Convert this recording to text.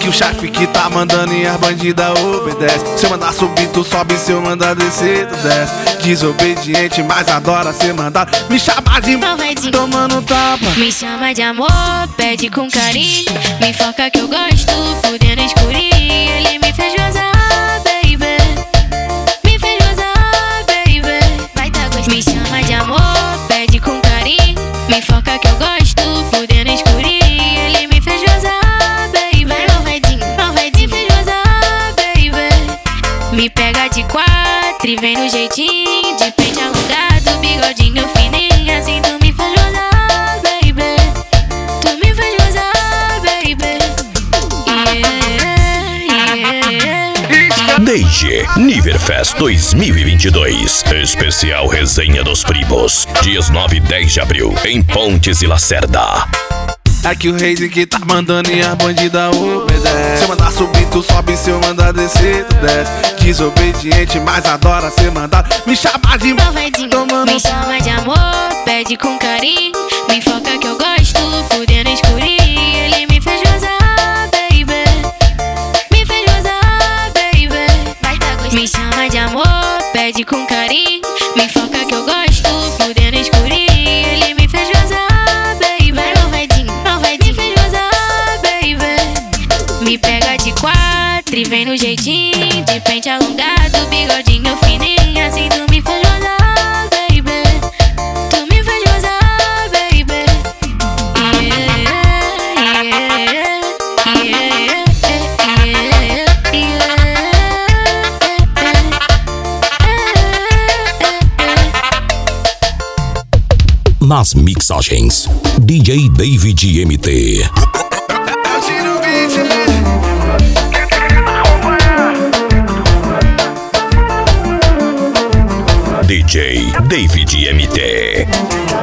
que o chefe que tá mandando e as bandidas obedece. Se eu mandar subir, tu sobe, se eu mandar descer, tu desce. Desobediente, mas adora ser mandado. Me chama de malvadinho, tomando tapa. me chama de amor, pede com carinho. Me enfoca que eu gosto, fudendo escurinho. Ele me fez gozar, baby. Me fez gozar, baby. Vai tá gostando. Me chama de amor, pede com carinho. Me enfoca que eu gosto, fudendo escurinho. Ele me fez gozar, baby. Malvadinho, malvadinho, me fez gozar, baby. Me pega de quatro e vem no jeitinho, de pente alongado, bigodinho fininho. Assim tu me faz gozar, baby. Tu me faz gozar, baby. DG Niverfest 2022. Especial Resenha dos Primos. Dias 9 e 10 de abril, em Pontes e Lacerda. É que o rei que tá mandando e as bandidas obedece. Se eu mandar subir, tu sobe, se eu mandar descer, tu desce. Desobediente, mas adora ser mandado. Me chama de malvadinho, tomando. me chama de amor, pede com carinho. Me enfoca que eu gosto, fudendo escurinho. Ele me fez gozar, baby. Me fez gozar, baby. Vai tá gostando. Me chama de amor, pede com carinho. Me enfoca que eu gosto, fudendo escurinho. Ele me fez gozar, baby. Malvadinho, malvadinho, me fez gozar, baby. Me pega de quatro e vem no jeitinho, de pente alongado, bigodinho fininho. Assim tu me faz gozar, baby. Tu me faz gozar, baby. Nas mixagens, DJ David MT. DJ David MT.